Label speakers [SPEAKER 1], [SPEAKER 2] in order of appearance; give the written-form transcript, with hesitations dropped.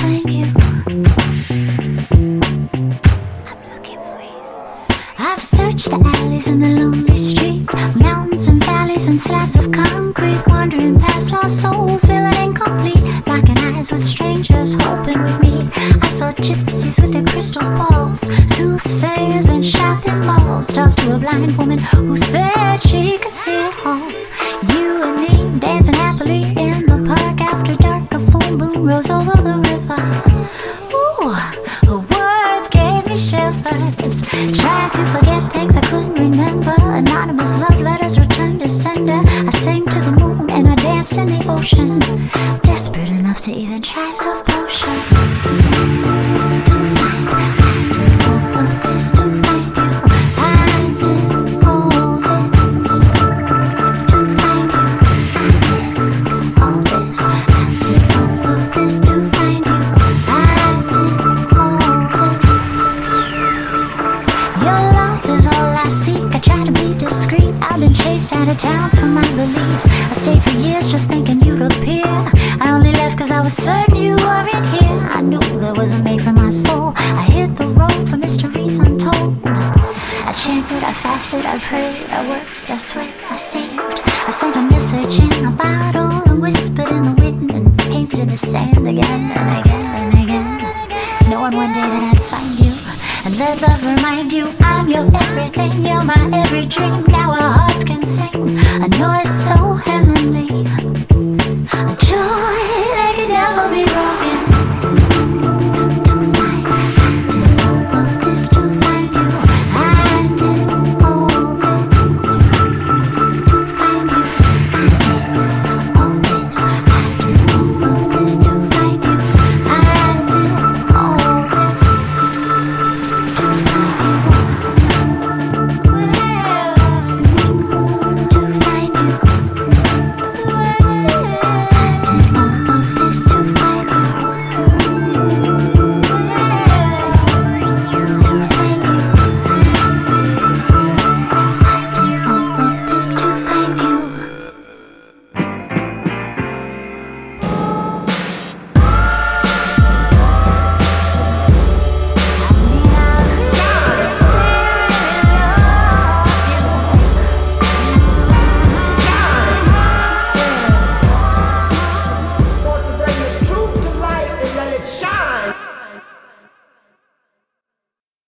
[SPEAKER 1] find you. I'm looking for you. I've searched the alleys and the lonely streets, mountains and valleys and slabs of concrete, wandering past lost souls, feeling incomplete, locking eyes with strangers, hoping with me. I saw gypsies with their crystal balls, soothsayers in shopping malls, talked to a blind woman who said she could see it all. You and me dancing happily in the park after dark, a full moon rose over the river. Ooh, her words gave me shivers, trying to forget things I couldn't remember. Anonymous love letters returned to sender. I sang to the moon and I danced in the ocean, desperate enough to even try love potion. To find all of this, to find you, I did all this. To find you, I did all this. I did all of this to find you, I did all this. Your love is all I seek. I try to be discreet. I've been chased out of towns for my beliefs. I stayed for years just thinking you'd appear. I only left cause I was certain you weren't here. I knew there was a mate for my soul. I hit the road for mysteries untold. I chanted, I fasted, I prayed, I worked, I sweat, I saved. I sent a message in a bottle and whispered in the wind and painted in the sand again and again and again, knowing one day that I'd find you and let love remind you I'm your everything, you're my every dream.